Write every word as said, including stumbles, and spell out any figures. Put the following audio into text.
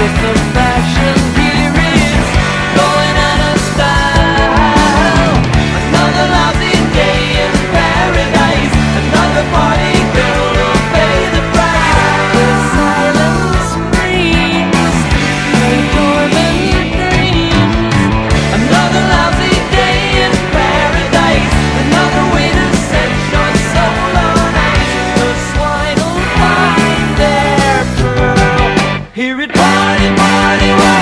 with the fashion here is going out of style. Another lousy day in paradise, another party girl will pay the price. The silence brings my dormant dreams. Another lousy day in paradise, another way to set your soul on ice. The swine will find their pearl. Hear it party, party, party.